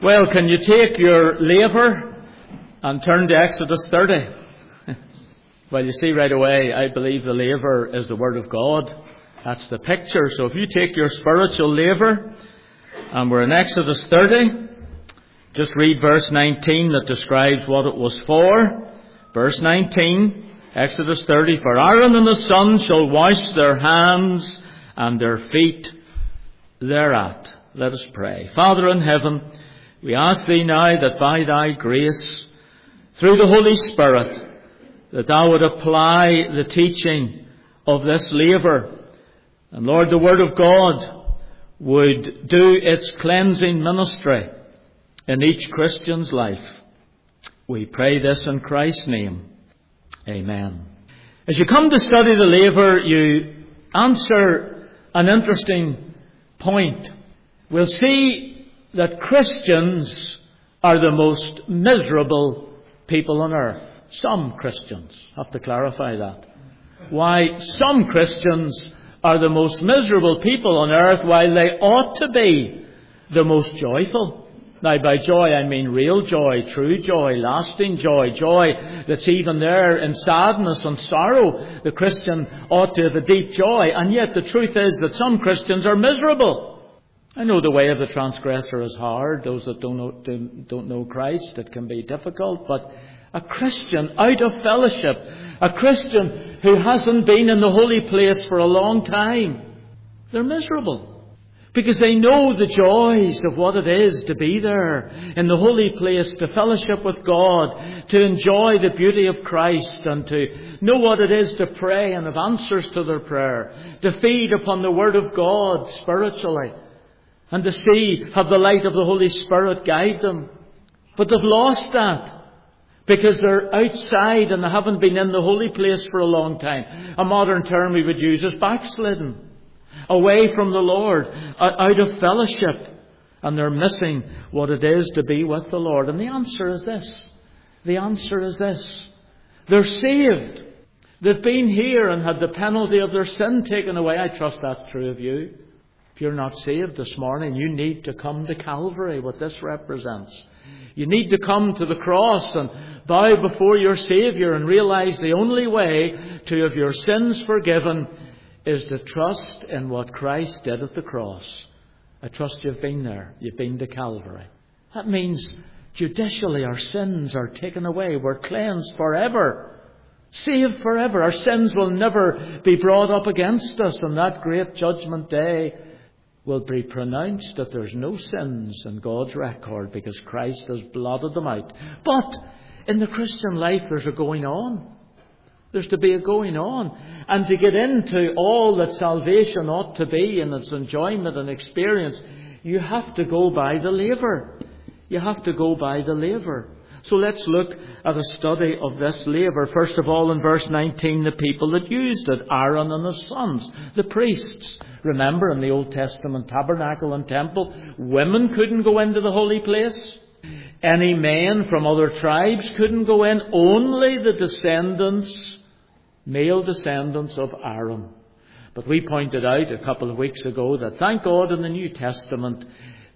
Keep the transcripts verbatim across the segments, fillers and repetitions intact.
Well, can you take your laver and turn to Exodus thirty? Well, you see right away, I believe the laver is the Word of God. That's the picture. So if you take your spiritual laver, and we're in Exodus thirty, just read verse nineteen that describes what it was for. Verse nineteen, Exodus thirty, for Aaron and his sons shall wash their hands and their feet thereat. Let us pray. Father in heaven, we ask Thee now that by Thy grace, through the Holy Spirit, that Thou would apply the teaching of this laver. And Lord, the Word of God would do its cleansing ministry in each Christian's life. We pray this in Christ's name. Amen. As you come to study the laver, you answer an interesting point. We'll see that Christians are the most miserable people on earth. Some Christians. I have to clarify that. Why some Christians are the most miserable people on earth, while they ought to be the most joyful. Now, by joy, I mean real joy, true joy, lasting joy, joy that's even there in sadness and sorrow. The Christian ought to have a deep joy, and yet the truth is that some Christians are miserable. I know the way of the transgressor is hard. Those that don't know, don't know Christ, it can be difficult. But a Christian out of fellowship, a Christian who hasn't been in the holy place for a long time, they're miserable. Because they know the joys of what it is to be there in the holy place, to fellowship with God, to enjoy the beauty of Christ, and to know what it is to pray and have answers to their prayer, to feed upon the Word of God spiritually, and to see, have the light of the Holy Spirit guide them. But they've lost that because they're outside and they haven't been in the holy place for a long time. A modern term we would use is backslidden. Away from the Lord, out of fellowship. And they're missing what it is to be with the Lord. And the answer is this. The answer is this. They're saved. They've been here and had the penalty of their sin taken away. I trust that's true of you. If you're not saved this morning, you need to come to Calvary, what this represents. You need to come to the cross and bow before your Saviour and realize the only way to have your sins forgiven is to trust in what Christ did at the cross. I trust you've been there. You've been to Calvary. That means judicially our sins are taken away. We're cleansed forever. Saved forever. Our sins will never be brought up against us on that great judgment day. Will be pronounced that there's no sins in God's record because Christ has blotted them out. But in the Christian life there's a going on. There's to be a going on. And to get into all that salvation ought to be in its enjoyment and experience, you have to go by the laver. You have to go by the laver. So let's look at a study of this laver. First of all, in verse nineteen, the people that used it, Aaron and his sons, the priests. Remember, in the Old Testament tabernacle and temple, women couldn't go into the holy place. Any men from other tribes couldn't go in. Only the descendants, male descendants of Aaron. But we pointed out a couple of weeks ago that, thank God, in the New Testament,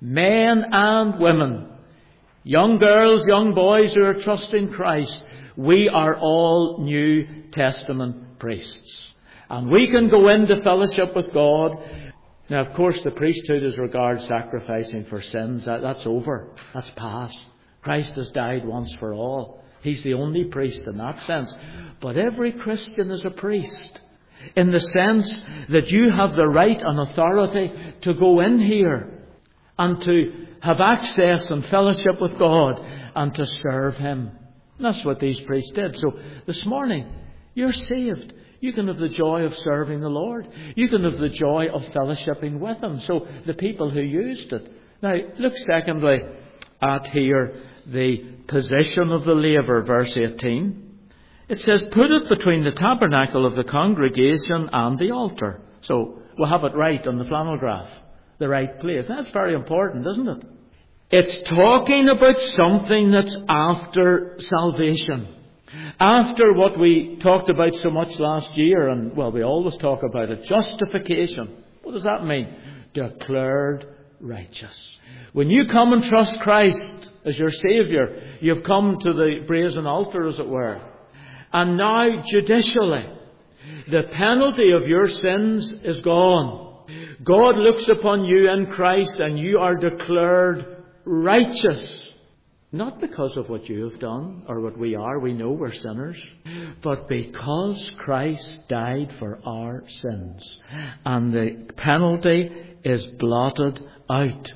men and women, young girls, young boys who are trusting Christ, we are all New Testament priests. And we can go into fellowship with God. Now, of course, the priesthood as regards sacrificing for sins, that, that's over. That's past. Christ has died once for all. He's the only priest in that sense. But every Christian is a priest, in the sense that you have the right and authority to go in here and to have access and fellowship with God and to serve Him. And that's what these priests did. So this morning, you're saved. You can have the joy of serving the Lord. You can have the joy of fellowshipping with Him. So the people who used it. Now, look secondly at here the position of the laver, verse eighteen. It says, put it between the tabernacle of the congregation and the altar. So we'll have it right on the flannel graph. The right place. That's very important, isn't it? It's talking about something that's after salvation. After what we talked about so much last year, and well, we always talk about it, justification. What does that mean? Declared righteous. When you come and trust Christ as your Saviour, you've come to the brazen altar, as it were. And now, judicially, the penalty of your sins is gone. God looks upon you in Christ and you are declared righteous. Not because of what you have done or what we are. We know we're sinners. But because Christ died for our sins. And the penalty is blotted out.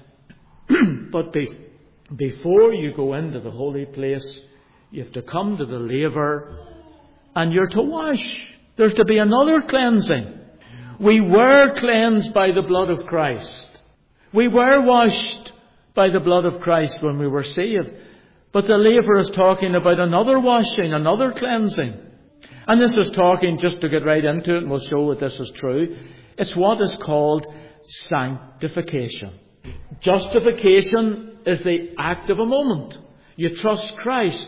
But be, before you go into the holy place, you have to come to the laver and you're to wash. There's to be another cleansing. We were cleansed by the blood of Christ. We were washed by the blood of Christ when we were saved. But the laver is talking about another washing, another cleansing. And this is talking, just to get right into it, and we'll show that this is true. It's what is called sanctification. Justification is the act of a moment. You trust Christ.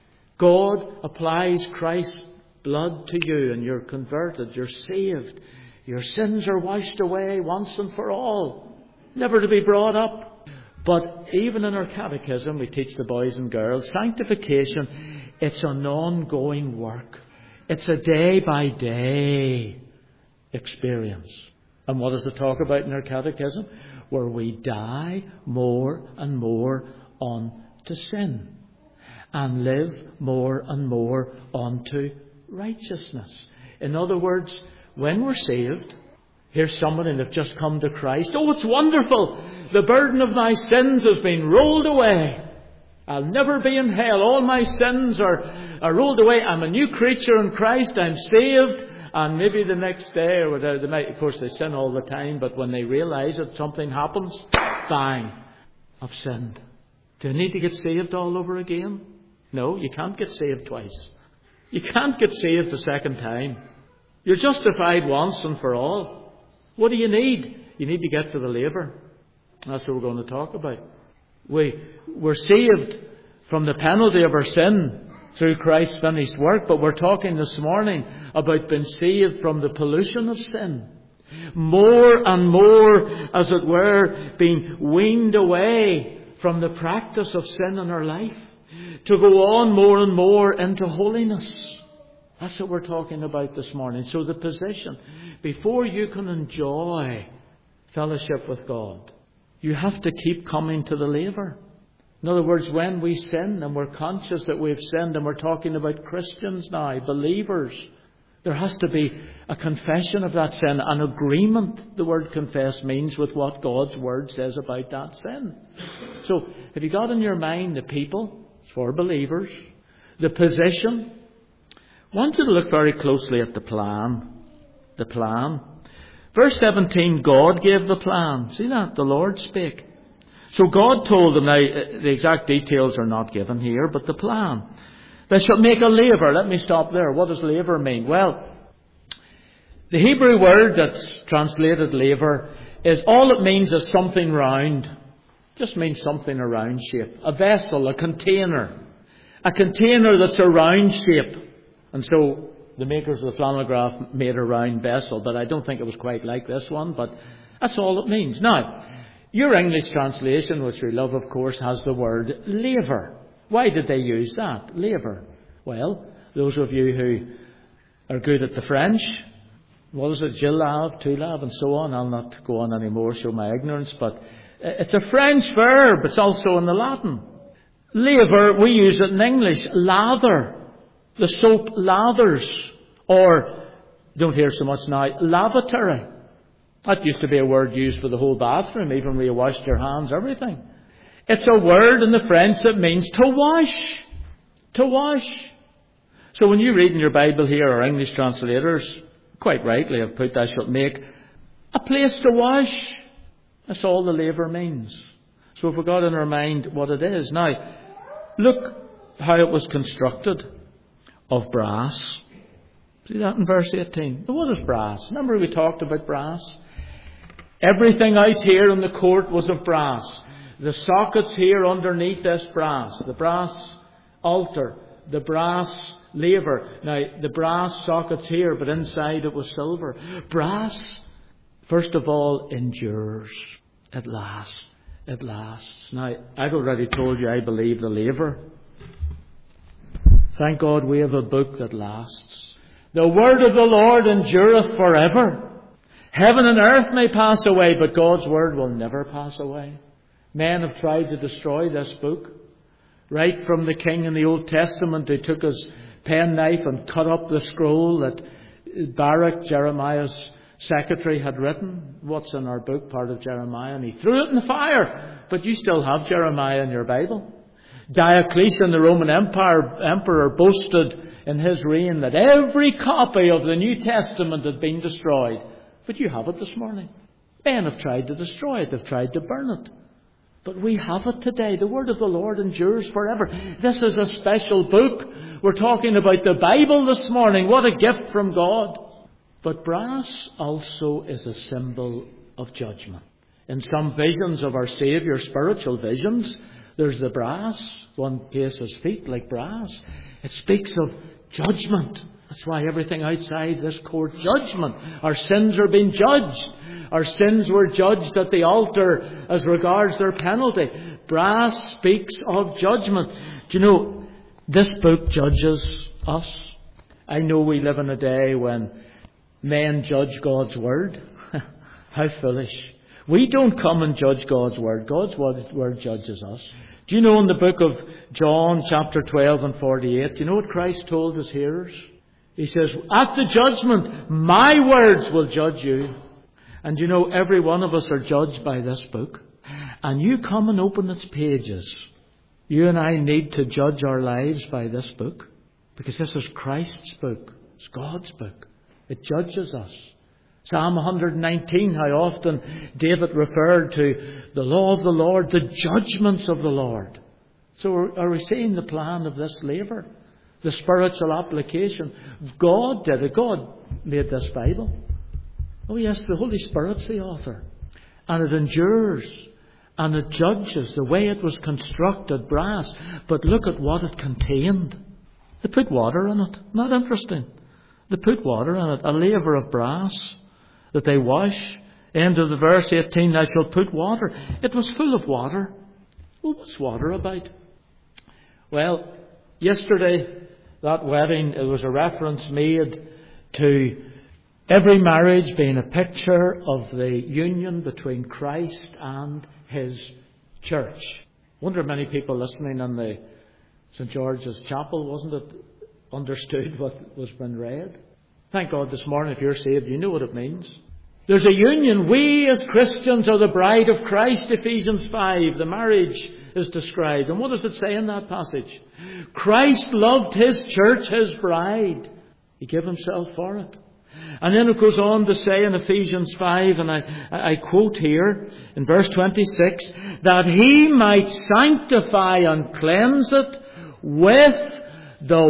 God applies Christ's blood to you and you're converted. You're saved. Your sins are washed away once and for all. Never to be brought up. But even in our catechism, we teach the boys and girls, sanctification, it's an ongoing work. It's a day by day experience. And what does it talk about in our catechism? Where we die more and more unto sin and live more and more unto righteousness. In other words, when we're saved, here's somebody that's just come to Christ. Oh, it's wonderful. The burden of my sins has been rolled away. I'll never be in hell. All my sins are, are rolled away. I'm a new creature in Christ. I'm saved. And maybe the next day, or whatever, they might, of course, they sin all the time, but when they realize that something happens, bang, I've sinned. Do I need to get saved all over again? No, you can't get saved twice. You can't get saved a second time. You're justified once and for all. What do you need? You need to get to the laver. That's what we're going to talk about. We, we're saved from the penalty of our sin through Christ's finished work, but we're talking this morning about being saved from the pollution of sin. More and more, as it were, being weaned away from the practice of sin in our life, to go on more and more into holiness. That's what we're talking about this morning. So the position, before you can enjoy fellowship with God, you have to keep coming to the laver. In other words, when we sin and we're conscious that we've sinned, and we're talking about Christians now, believers, there has to be a confession of that sin, an agreement, the word confess means, with what God's Word says about that sin. So, have you got in your mind the people, for believers, the position? I want you to look very closely at the plan. The plan. Verse seventeen, God gave the plan. See that? The Lord spake. So God told them, now the exact details are not given here, but the plan. They shall make a laver. Let me stop there. What does laver mean? Well, the Hebrew word that's translated laver is, all it means is something round. It just means something a round shape. A vessel, a container. A container that's a round shape. And so the makers of the flannel graph made a round vessel, but I don't think it was quite like this one, but that's all it means. Now, your English translation, which we love, of course, has the word laver. Why did they use that? Laver. Well, those of you who are good at the French, what is it? Je lave, tu lave, and so on. I'll not go on anymore, show my ignorance, but it's a French verb. It's also in the Latin. Laver, we use it in English. Lather. The soap lathers. Or, don't hear so much now, lavatory. That used to be a word used for the whole bathroom, even where you washed your hands, everything. It's a word in the French that means to wash. To wash. So when you read in your Bible here, our English translators, quite rightly have put, I shall make a place to wash. That's all the laver means. So if we've got in our mind what it is. Now, look how it was constructed. Of brass. See that in verse eighteen? What is brass? Remember we talked about brass? Everything out here in the court was of brass. The sockets here underneath this brass. The brass altar. The brass laver. Now, the brass sockets here, but inside it was silver. Brass, first of all, endures. It lasts. It lasts. Now, I've already told you I believe the laver. Thank God we have a book that lasts. The word of the Lord endureth forever. Heaven and earth may pass away, but God's word will never pass away. Men have tried to destroy this book. Right from the king in the Old Testament who took his penknife and cut up the scroll that Baruch, Jeremiah's secretary, had written. What's in our book, part of Jeremiah, and he threw it in the fire. But you still have Jeremiah in your Bible. Diocletian, the Roman Empire emperor, boasted in his reign that every copy of the New Testament had been destroyed. But you have it this morning. Men have tried to destroy it. They've tried to burn it. But we have it today. The word of the Lord endures forever. This is a special book. We're talking about the Bible this morning. What a gift from God. But brass also is a symbol of judgment. In some visions of our Saviour, spiritual visions, there's the brass. One case his feet like brass. It speaks of judgment. That's why everything outside this court, judgment. Our sins are being judged. Our sins were judged at the altar as regards their penalty. Brass speaks of judgment. Do you know, this book judges us. I know we live in a day when men judge God's word. How foolish. We don't come and judge God's word. God's word judges us. Do you know in the book of John, chapter twelve and forty-eight, do you know what Christ told his hearers? He says, at the judgment, my words will judge you. And you know, every one of us are judged by this book. And you come and open its pages. You and I need to judge our lives by this book. Because this is Christ's book. It's God's book. It judges us. Psalm one nineteen, how often David referred to the law of the Lord, the judgments of the Lord. So are we seeing the plan of this laver? The spiritual application. God did it. God made this Bible. Oh yes, the Holy Spirit's the author. And it endures. And it judges the way it was constructed, brass. But look at what it contained. They put water in it. Not interesting. They put water in it. A laver of brass that they wash. End of the verse eighteen, I shall put water. It was full of water. Well, what's water about? Well, yesterday, that wedding, it was a reference made to every marriage being a picture of the union between Christ and His church. I wonder if many people listening in the Saint George's Chapel, wasn't it, understood what was being read? Thank God this morning, if you're saved, you know what it means. There's a union. We as Christians are the bride of Christ, Ephesians five. The marriage is described. And what does it say in that passage? Christ loved His church, His bride. He gave Himself for it. And then it goes on to say in Ephesians five, and I, I quote here in verse twenty-six, that He might sanctify and cleanse it with the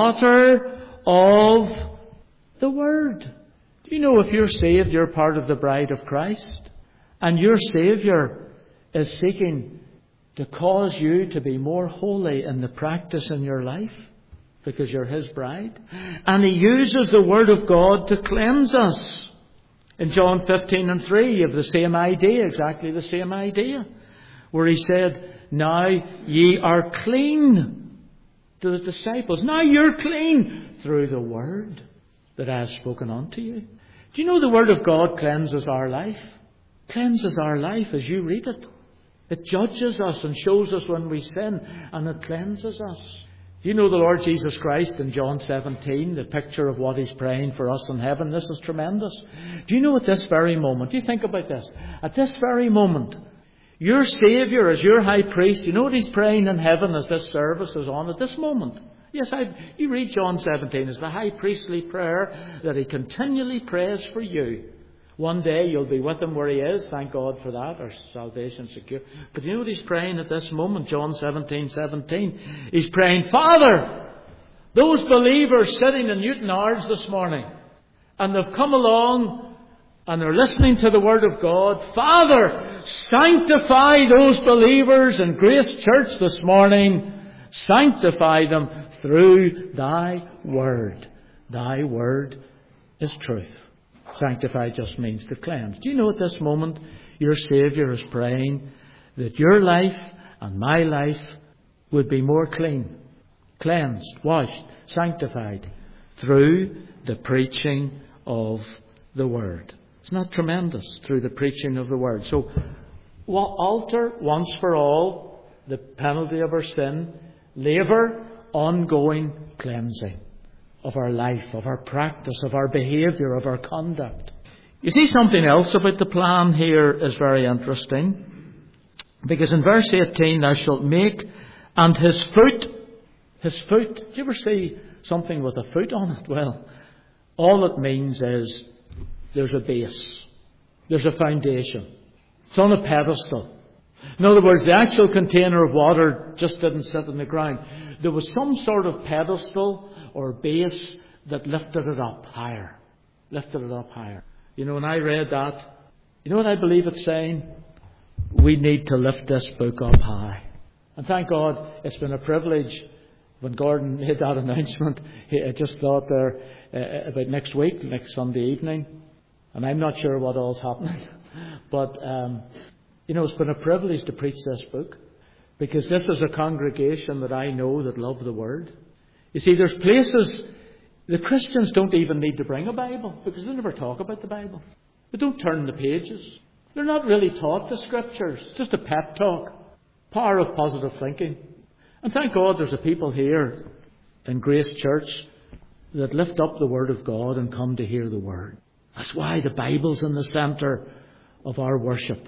water of the Word. Do you know if you're saved, you're part of the bride of Christ? And your Saviour is seeking to cause you to be more holy in the practice in your life because you're His bride. And He uses the Word of God to cleanse us. In John fifteen and three, you have the same idea, exactly the same idea, where He said, now ye are clean, to the disciples. Now you're clean through the Word that I have spoken unto you. Do you know the Word of God cleanses our life? Cleanses our life as you read it. It judges us and shows us when we sin, and it cleanses us. Do you know the Lord Jesus Christ in John seventeen, the picture of what He's praying for us in heaven? This is tremendous. Do you know at this very moment, do you think about this? At this very moment, your Saviour as your high priest, you know what He's praying in heaven as this service is on at this moment? Yes, I, you read John seventeen. It's the high priestly prayer that He continually prays for you. One day you'll be with Him where He is. Thank God for that. Our salvation secure. But you know what He's praying at this moment? John seventeen seventeen. He's praying, Father, those believers sitting in Newton Ards this morning, and they've come along and they're listening to the Word of God. Father, sanctify those believers in Grace Church this morning. Sanctify them through Thy Word. Thy Word is truth. Sanctify just means to cleanse. Do you know at this moment your Saviour is praying that your life and my life would be more clean, cleansed, washed, sanctified through the preaching of the Word. It's not tremendous, through the preaching of the Word. So, alter once for all the penalty of our sin, laver ongoing cleansing of our life, of our practice, of our behaviour, of our conduct. You see, something else about the plan here is very interesting. Because in verse eighteen, thou shalt make, and his foot, his foot, do you ever see something with a foot on it? Well, all it means is there's a base. There's a foundation. It's on a pedestal. In other words, the actual container of water just didn't sit on the ground. There was some sort of pedestal or base that lifted it up higher. Lifted it up higher. You know, when I read that, you know what I believe it's saying? We need to lift this book up high. And thank God it's been a privilege. When Gordon made that announcement, I just thought there uh, about next week, next Sunday evening. And I'm not sure what all's happening. But, um, you know, it's been a privilege to preach this book. Because this is a congregation that I know that love the Word. You see, there's places, the Christians don't even need to bring a Bible. Because they never talk about the Bible. They don't turn the pages. They're not really taught the Scriptures. It's just a pep talk. Power of positive thinking. And thank God there's a people here in Grace Church that lift up the Word of God and come to hear the Word. That's why the Bible's in the centre of our worship.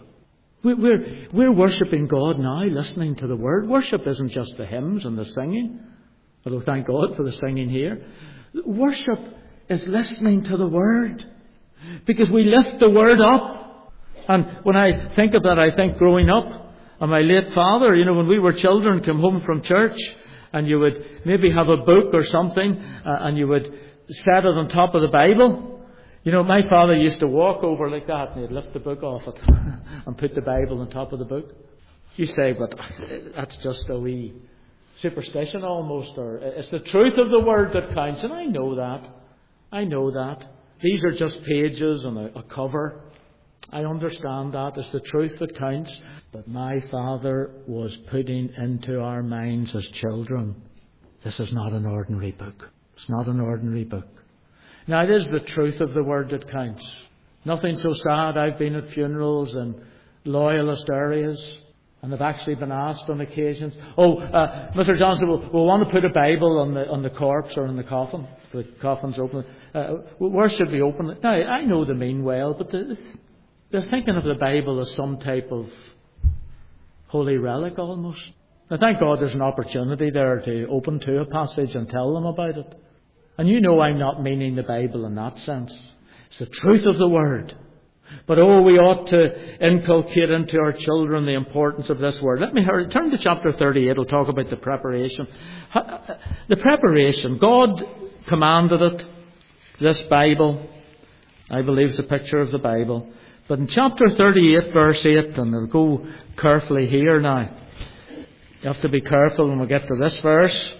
We're, we're worshipping God now, listening to the Word. Worship isn't just the hymns and the singing. Although thank God for the singing here. Worship is listening to the Word. Because we lift the Word up. And when I think of that, I think growing up, and my late father, you know, when we were children, come home from church, and you would maybe have a book or something, uh, and you would set it on top of the Bible. You know, my father used to walk over like that, and he'd lift the book off it, and put the Bible on top of the book. You say, but that's just a wee superstition almost, or it's the truth of the Word that counts. And I know that. I know that. These are just pages and a, a cover. I understand that. It's the truth that counts. But my father was putting into our minds as children, this is not an ordinary book. It's not an ordinary book. Now, it is the truth of the Word that counts. Nothing so sad. I've been at funerals in loyalist areas, and I've actually been asked on occasions, oh, uh, Mister Johnson, we'll, we'll want to put a Bible on the on the corpse or in the coffin. The coffin's open. Uh, where should we open it? Now, I know they mean well, but the, they're thinking of the Bible as some type of holy relic almost. Now, thank God there's an opportunity there to open to a passage and tell them about it. And you know I'm not meaning the Bible in that sense. It's the truth of the Word. But oh, we ought to inculcate into our children the importance of this Word. Let me hurry. Turn to chapter thirty-eight. We'll talk about the preparation. The preparation. God commanded it. This Bible, I believe, is a picture of the Bible. But in chapter thirty-eight, verse eight, and we'll go carefully here now. You have to be careful when we get to this verse.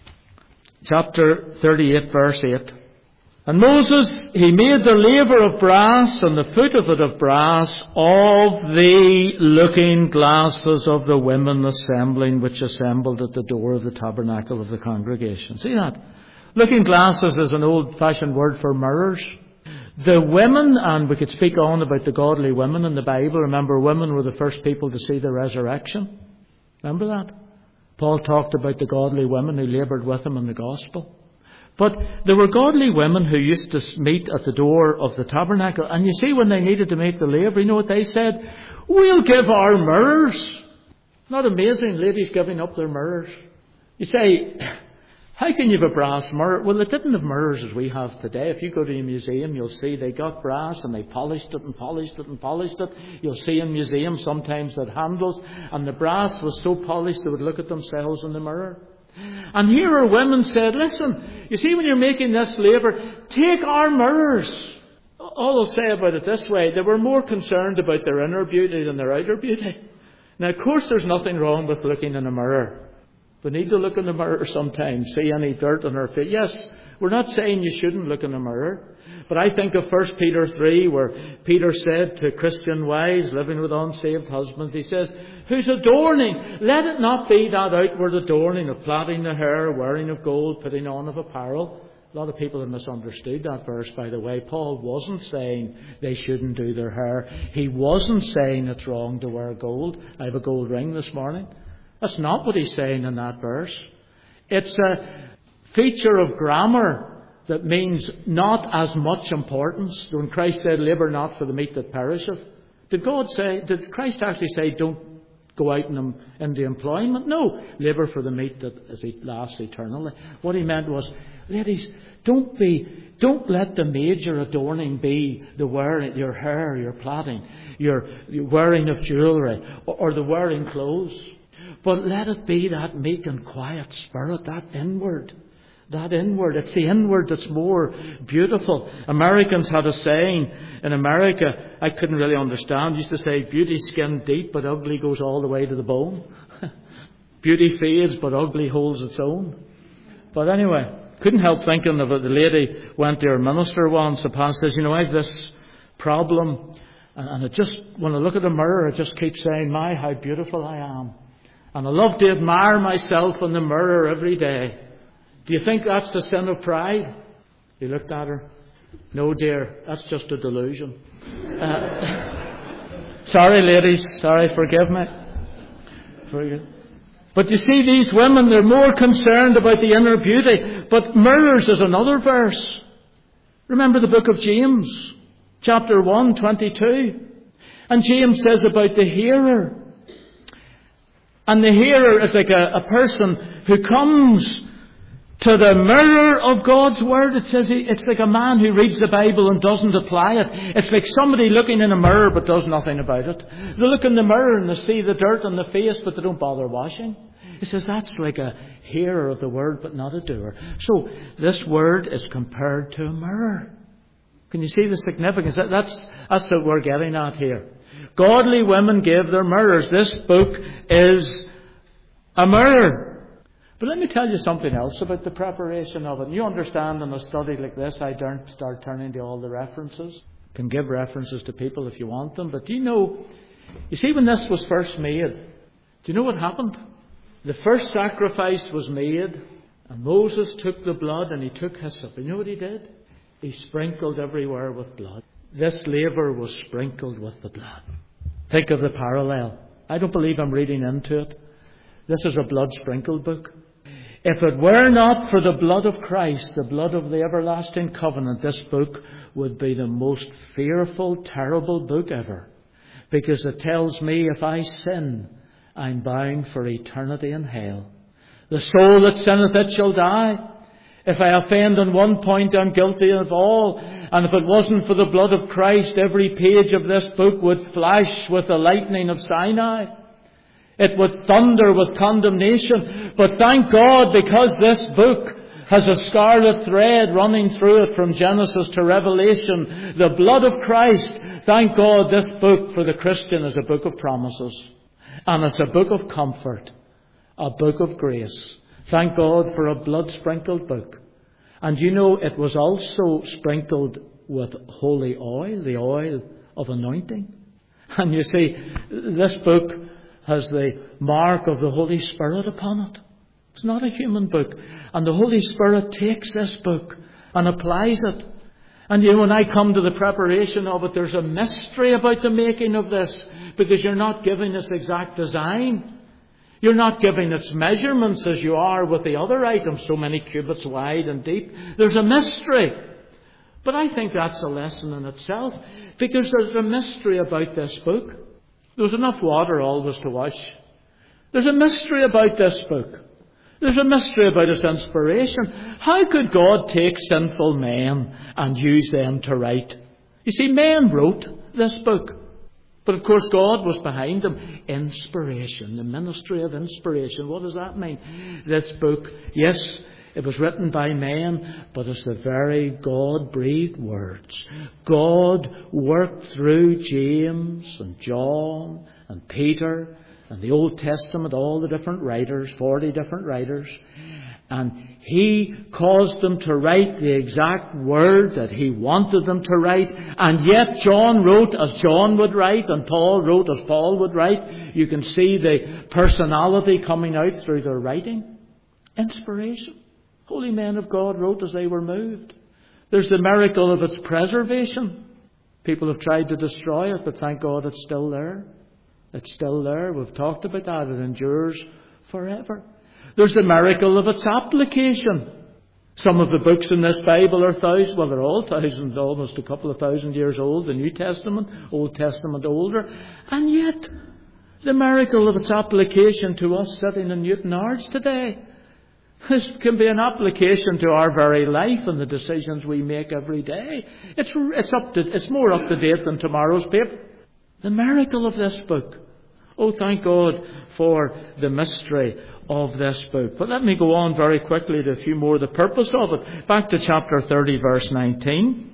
Chapter thirty-eight, verse eight. And Moses, he made the laver of brass, and the foot of it of brass, of the looking glasses of the women assembling, which assembled at the door of the tabernacle of the congregation. See that? Looking glasses is an old-fashioned word for mirrors. The women, and we could speak on about the godly women in the Bible. Remember, women were the first people to see the resurrection. Remember that? Paul talked about the godly women who laboured with him in the gospel. But there were godly women who used to meet at the door of the tabernacle. And you see, when they needed to make the laver, you know what they said? We'll give our mirrors. Not amazing, ladies giving up their mirrors. You say, how can you have a brass mirror? Well, it didn't have mirrors as we have today. If you go to a museum, you'll see they got brass and they polished it and polished it and polished it. You'll see in museums sometimes that handles, and the brass was so polished they would look at themselves in the mirror. And here are women said, listen, you see, when you're making this laver, take our mirrors. All I'll say about it this way, they were more concerned about their inner beauty than their outer beauty. Now, of course, there's nothing wrong with looking in a mirror. We need to look in the mirror sometimes, see any dirt on our face. Yes, we're not saying you shouldn't look in the mirror. But I think of First Peter three, where Peter said to Christian wives living with unsaved husbands, he says, whose adorning, let it not be that outward adorning of plaiting the hair, wearing of gold, putting on of apparel. A lot of people have misunderstood that verse, by the way. Paul wasn't saying they shouldn't do their hair. He wasn't saying it's wrong to wear gold. I have a gold ring this morning. That's not what he's saying in that verse. It's a feature of grammar that means not as much importance. When Christ said, labour not for the meat that perisheth, did God say, did Christ actually say, don't go out in, into employment? No, labour for the meat that is, lasts eternally. What he meant was, ladies, don't be, don't let the major adorning be the wearing your hair, your plaiting, your, your wearing of jewellery, or, or the wearing clothes. But let it be that meek and quiet spirit, that inward. That inward. It's the inward that's more beautiful. Americans had a saying in America I couldn't really understand. Used to say, beauty skinned deep, but ugly goes all the way to the bone. Beauty fades, but ugly holds its own. But anyway, couldn't help thinking of it. The lady went to her minister once. The pastor says, you know, I have this problem. And it just, when I look at the mirror, I just keep saying, my, how beautiful I am. And I love to admire myself in the mirror every day. Do you think that's the sin of pride? He looked at her. No, dear, that's just a delusion. Uh, sorry, ladies. Sorry, forgive me. Forgive. But you see, these women, they're more concerned about the inner beauty. But mirrors is another verse. Remember the book of James, chapter one, twenty-two. And James says about the hearer. And the hearer is like a, a person who comes to the mirror of God's Word. It says he, it's like a man who reads the Bible and doesn't apply it. It's like somebody looking in a mirror but does nothing about it. They look in the mirror and they see the dirt on the face but they don't bother washing. He says that's like a hearer of the Word but not a doer. So this Word is compared to a mirror. Can you see the significance? That, that's, that's what we're getting at here. Godly women gave their mirrors. This book is a mirror. But let me tell you something else about the preparation of it. And you understand in a study like this, I don't start turning to all the references. Can give references to people if you want them. But do you know, you see when this was first made, do you know what happened? The first sacrifice was made and Moses took the blood and he took hyssop. You know what he did? He sprinkled everywhere with blood. This laver was sprinkled with the blood. Think of the parallel. I don't believe I'm reading into it. This is a blood sprinkled book. If it were not for the blood of Christ, the blood of the everlasting covenant, this book would be the most fearful, terrible book ever. Because it tells me if I sin, I'm bound for eternity in hell. The soul that sinneth, it shall die. If I offend on one point, I'm guilty of all. And if it wasn't for the blood of Christ, every page of this book would flash with the lightning of Sinai. It would thunder with condemnation. But thank God, because this book has a scarlet thread running through it from Genesis to Revelation, the blood of Christ, thank God this book for the Christian is a book of promises. And it's a book of comfort, a book of grace. Thank God for a blood-sprinkled book. And you know, it was also sprinkled with holy oil, the oil of anointing. And you see, this book has the mark of the Holy Spirit upon it. It's not a human book. And the Holy Spirit takes this book and applies it. And you know, when I come to the preparation of it, there's a mystery about the making of this, because you're not giving its exact design. You're not giving its measurements as you are with the other items, so many cubits wide and deep. There's a mystery. But I think that's a lesson in itself, because there's a mystery about this book. There's enough water always to wash. There's a mystery about this book. There's a mystery about its inspiration. How could God take sinful men and use them to write? You see, men wrote this book. But of course God was behind them. Inspiration, the ministry of inspiration. What does that mean? This book, yes, it was written by men, but it's the very God-breathed words. God worked through James and John and Peter and the Old Testament, all the different writers, forty different writers, and He caused them to write the exact word that He wanted them to write, and yet John wrote as John would write, and Paul wrote as Paul would write. You can see the personality coming out through their writing. Inspiration. Holy men of God wrote as they were moved. There's the miracle of its preservation. People have tried to destroy it, but thank God it's still there. It's still there. We've talked about that. It endures forever. There's the miracle of its application. Some of the books in this Bible are thousands, well, they're all thousands, almost a couple of thousand years old. The New Testament, Old Testament older. And yet, the miracle of its application to us sitting in Newton Arts today. This can be an application to our very life and the decisions we make every day. It's, it's, up to, it's more up to date than tomorrow's paper. The miracle of this book. Oh, thank God for the mystery of this book. But let me go on very quickly to a few more, the purpose of it. Back to chapter thirty, verse nineteen.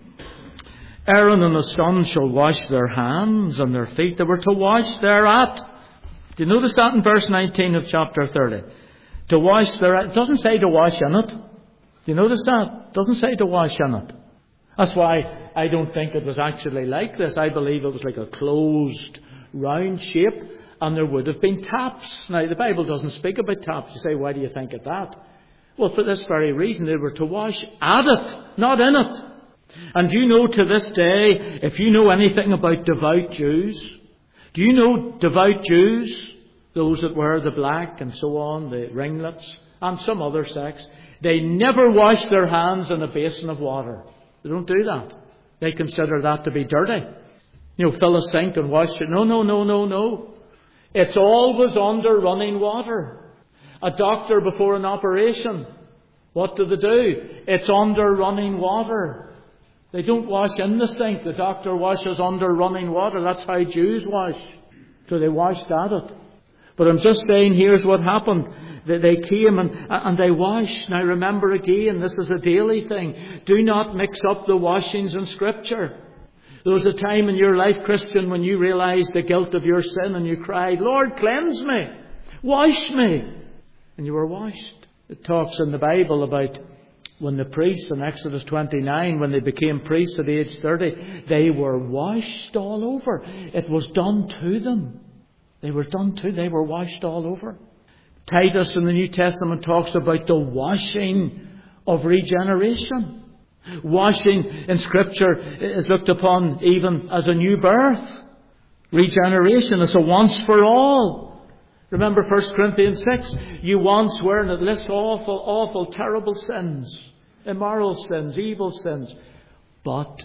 Aaron and his sons shall wash their hands and their feet. They were to wash thereat. Do you notice that in verse nineteen of chapter thirty? To wash thereat. It doesn't say to wash in it. Do you notice that? It doesn't say to wash in it. That's why I don't think it was actually like this. I believe it was like a closed, round shape. And there would have been taps. Now, the Bible doesn't speak about taps. You say, why do you think of that? Well, for this very reason, they were to wash at it, not in it. And do you know to this day, if you know anything about devout Jews, do you know devout Jews, those that wear the black and so on, the ringlets, and some other sects, they never wash their hands in a basin of water. They don't do that. They consider that to be dirty. You know, fill a sink and wash it. No, no, no, no, no. It's always under running water. A doctor before an operation, what do they do? It's under running water. They don't wash in the sink. The doctor washes under running water. That's how Jews wash. So they washed at it. But I'm just saying, here's what happened. They came and, and they washed. Now remember again, this is a daily thing. Do not mix up the washings in Scripture. There was a time in your life, Christian, when you realized the guilt of your sin and you cried, Lord, cleanse me, wash me. And you were washed. It talks in the Bible about when the priests in Exodus twenty-nine, when they became priests at age thirty, they were washed all over. It was done to them. They were done to, they were washed all over. Titus in the New Testament talks about the washing of regeneration. Washing in Scripture is looked upon even as a new birth. Regeneration is a once for all. Remember First Corinthians six. You once were in this awful, awful, terrible sins. Immoral sins, evil sins. But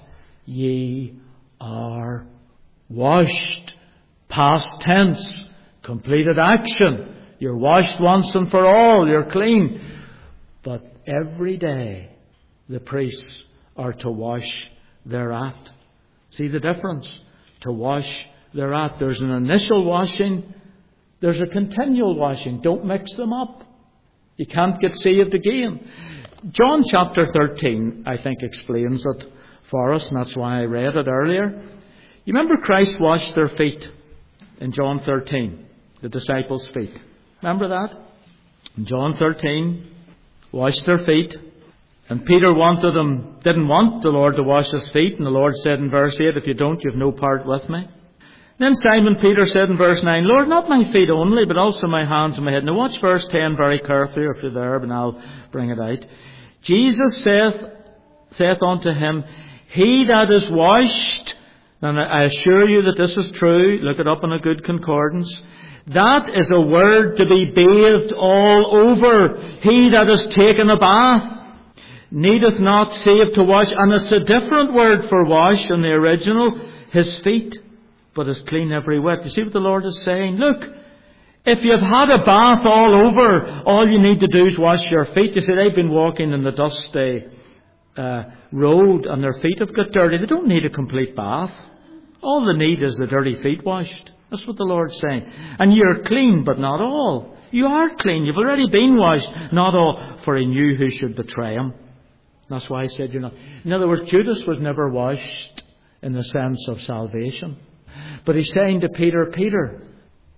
ye are washed. Past tense. Completed action. You're washed once and for all. You're clean. But every day the priests are to wash thereat. See the difference? To wash thereat. There's an initial washing. There's a continual washing. Don't mix them up. You can't get saved again. John chapter thirteen, I think, explains it for us, and that's why I read it earlier. You remember Christ washed their feet in John thirteen, the disciples' feet. Remember that? In John thirteen, washed their feet. And Peter wanted him, didn't want the Lord to wash his feet. And the Lord said in verse eight, if you don't, you have no part with me. Then Simon Peter said in verse nine, Lord, not my feet only, but also my hands and my head. Now watch verse ten very carefully, if you're there, and I'll bring it out. Jesus saith, saith unto him, he that is washed, and I assure you that this is true, look it up in a good concordance, that is a word to be bathed all over. He that has taken a bath needeth not save to wash, and it's a different word for wash in the original, his feet, but is clean every whit. You see what the Lord is saying? Look, if you've had a bath all over, all you need to do is wash your feet. You see, they've been walking in the dusty uh, road and their feet have got dirty. They don't need a complete bath. All they need is the dirty feet washed. That's what the Lord's saying. And you're clean, but not all. You are clean. You've already been washed, not all, for he knew who should betray him. That's why I said you're not. In other words, Judas was never washed in the sense of salvation. But he's saying to Peter, Peter,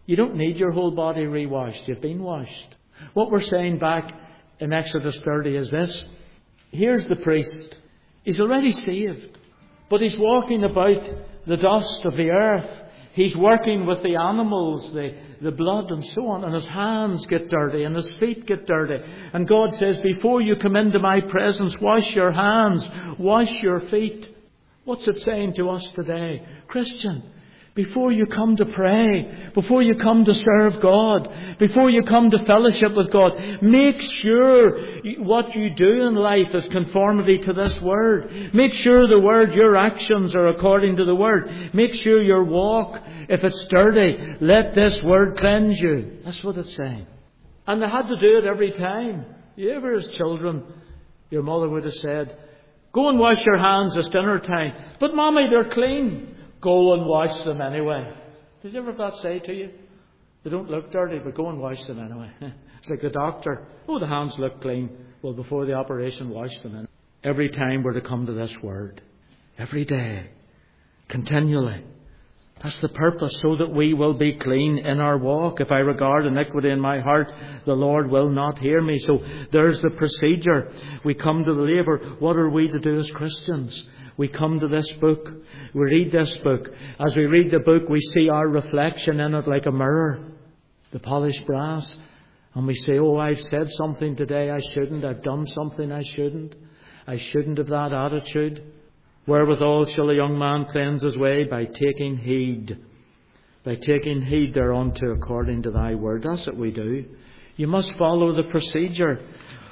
You don't need your whole body re-washed. You've been washed. What we're saying back in Exodus thirty is this. Here's the priest. He's already saved. But he's walking about the dust of the earth. He's working with the animals, the, the blood and so on. And his hands get dirty and his feet get dirty. And God says, before you come into my presence, wash your hands, wash your feet. What's it saying to us today? Christian, before you come to pray, before you come to serve God, before you come to fellowship with God, make sure what you do in life is conformity to this Word. Make sure the Word, your actions are according to the Word. Make sure your walk, if it's dirty, let this Word cleanse you. That's what it's saying. And they had to do it every time. You ever as children, your mother would have said, go and wash your hands, it's dinner time. But Mommy, they're clean. Go and wash them anyway. Did you ever have that say to you? They don't look dirty, but go and wash them anyway. It's like the doctor. Oh, the hands look clean. Well, before the operation, wash them in. Every time we're to come to this Word. Every day. Continually. That's the purpose, so that we will be clean in our walk. If I regard iniquity in my heart, the Lord will not hear me. So there's the procedure. We come to the laver. What are we to do as Christians? We come to this book. We read this book. As we read the book, we see our reflection in it like a mirror. The polished brass. And we say, oh, I've said something today I shouldn't. I've done something I shouldn't. I shouldn't have that attitude. Wherewithal shall a young man cleanse his way? By taking heed. By taking heed thereunto according to thy word. That's what we do. You must follow the procedure.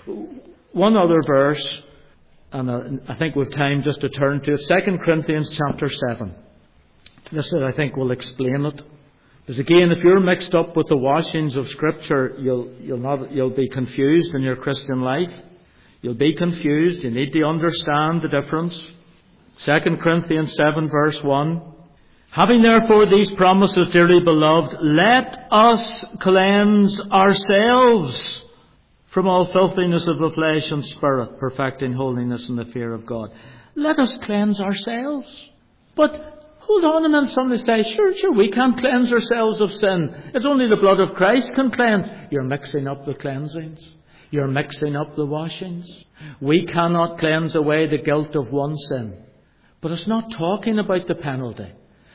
One other verse, and I think we've time just to turn to it. Second Corinthians chapter seven. This, I think, will explain it. Because again, if you're mixed up with the washings of Scripture, you'll you'll not you'll be confused in your Christian life. You'll be confused. You need to understand the difference. Second Corinthians seven verse one. Having therefore these promises, dearly beloved, let us cleanse ourselves from all filthiness of the flesh and spirit, perfecting holiness in the fear of God. Let us cleanse ourselves. But hold on a minute, somebody say, sure, sure, we can't cleanse ourselves of sin. It's only the blood of Christ can cleanse. You're mixing up the cleansings. You're mixing up the washings. We cannot cleanse away the guilt of one sin. But it's not talking about the penalty.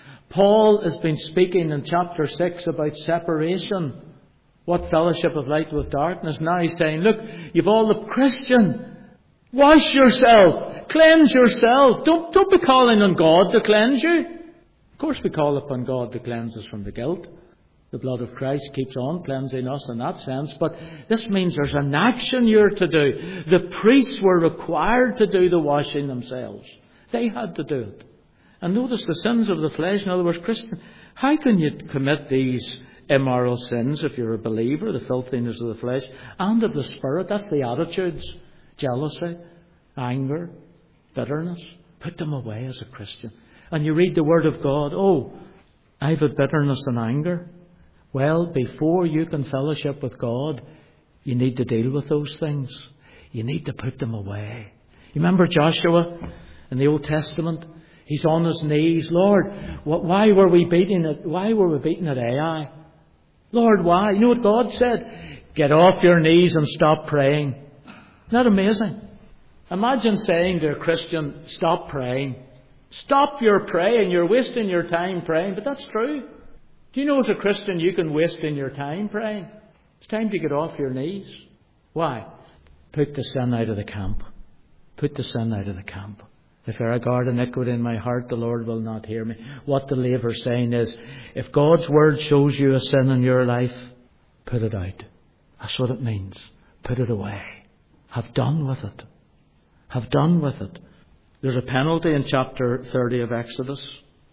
Paul has been speaking in chapter six about separation. What fellowship of light with darkness. Now he's saying, look, you've all the Christian. Wash yourself. Cleanse yourself. Don't, don't be calling on God to cleanse you. Of course we call upon God to cleanse us from the guilt. The blood of Christ keeps on cleansing us in that sense. But this means there's an action you're to do. The priests were required to do the washing themselves. They had to do it. And notice the sins of the flesh. In other words, Christian, how can you commit these immoral sins if you're a believer? The filthiness of the flesh and of the spirit. That's the attitudes. Jealousy, anger, bitterness. Put them away as a Christian. And you read the Word of God. Oh, I've had bitterness and anger. Well, before you can fellowship with God, you need to deal with those things. You need to put them away. You remember Joshua in the Old Testament? He's on his knees. Lord, why were we beating it? Why were we beating at Ai? Lord, why? You know what God said? Get off your knees and stop praying. Isn't that amazing? Imagine saying to a Christian, stop praying. Stop your praying. You're wasting your time praying. But that's true. Do you know as a Christian you can waste in your time praying? It's time to get off your knees. Why? Put the sin out of the camp. Put the sin out of the camp. If I regard iniquity in my heart, the Lord will not hear me. What the laver's saying is, if God's Word shows you a sin in your life, put it out. That's what it means. Put it away. Have done with it. Have done with it. There's a penalty in chapter thirty of Exodus.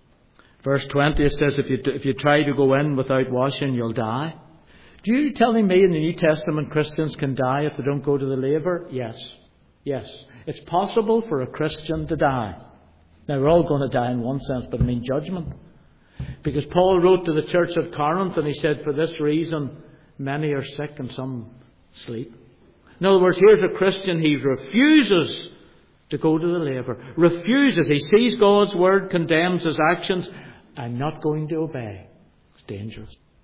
Verse twenty, it says, if you, if you try to go in without washing, you'll die. Do you telling me in the New Testament Christians can die if they don't go to the laver? Yes. Yes. It's possible for a Christian to die. Now, we're all going to die in one sense, but I mean judgment. Because Paul wrote to the church at Corinth and he said, for this reason, many are sick and some sleep. In other words, here's a Christian, he refuses to go to the laver. Refuses. He sees God's Word, condemns his actions. I'm not going to obey. It's dangerous.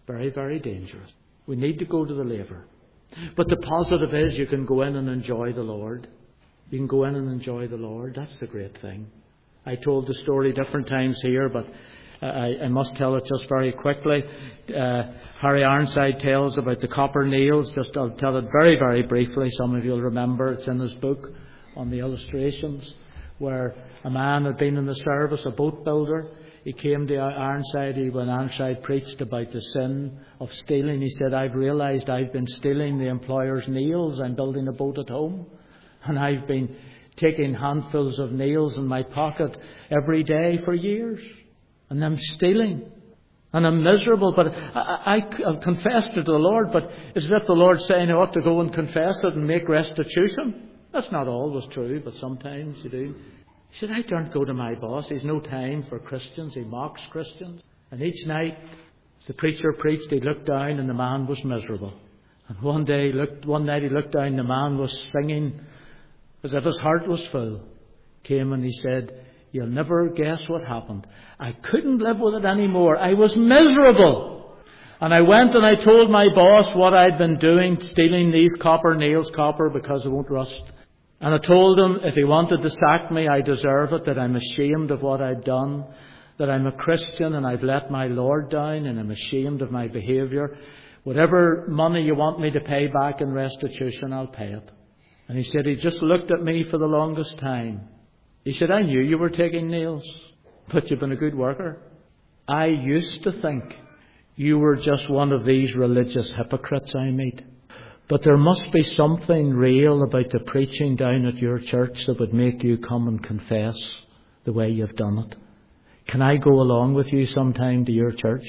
Very, very dangerous. We need to go to the laver. But the positive is you can go in and enjoy the Lord. You can go in and enjoy the Lord. That's the great thing. I told the story different times here, but I, I must tell it just very quickly. Uh, Harry Ironside tells about the copper nails. Just I'll tell it very, very briefly. Some of you will remember. It's in his book on the illustrations, where a man had been in the service, a boat builder. He came to Ironside. He, when Ironside preached about the sin of stealing, he said, I've realised I've been stealing the employer's nails. I'm building a boat at home. And I've been taking handfuls of nails in my pocket every day for years. And I'm stealing. And I'm miserable. But I, I, I've confessed it to the Lord. But is that the Lord saying I ought to go and confess it and make restitution? That's not always true, but sometimes you do. He said, I don't go to my boss. He's no time for Christians. He mocks Christians. And each night, as the preacher preached, he looked down and the man was miserable. And one day, looked, one night he looked down and the man was singing as if his heart was full. Came and he said, you'll never guess what happened. I couldn't live with it anymore. I was miserable. And I went and I told my boss what I'd been doing, stealing these copper nails, copper because it won't rust. And I told him if he wanted to sack me, I deserve it, that I'm ashamed of what I'd done, that I'm a Christian and I've let my Lord down and I'm ashamed of my behaviour. Whatever money you want me to pay back in restitution, I'll pay it. And he said he just looked at me for the longest time. He said, I knew you were taking nails, but you've been a good worker. I used to think you were just one of these religious hypocrites I meet. But there must be something real about the preaching down at your church that would make you come and confess the way you've done it. Can I go along with you sometime to your church?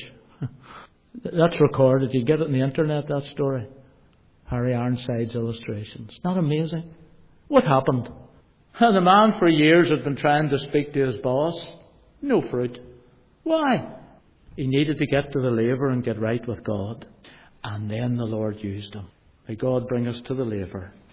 That's recorded. You get it on the internet, that story. Harry Ironside's illustrations. Not amazing? What happened? And the man for years had been trying to speak to his boss. No fruit. Why? He needed to get to the laver and get right with God. And then the Lord used him. May God bring us to the laver.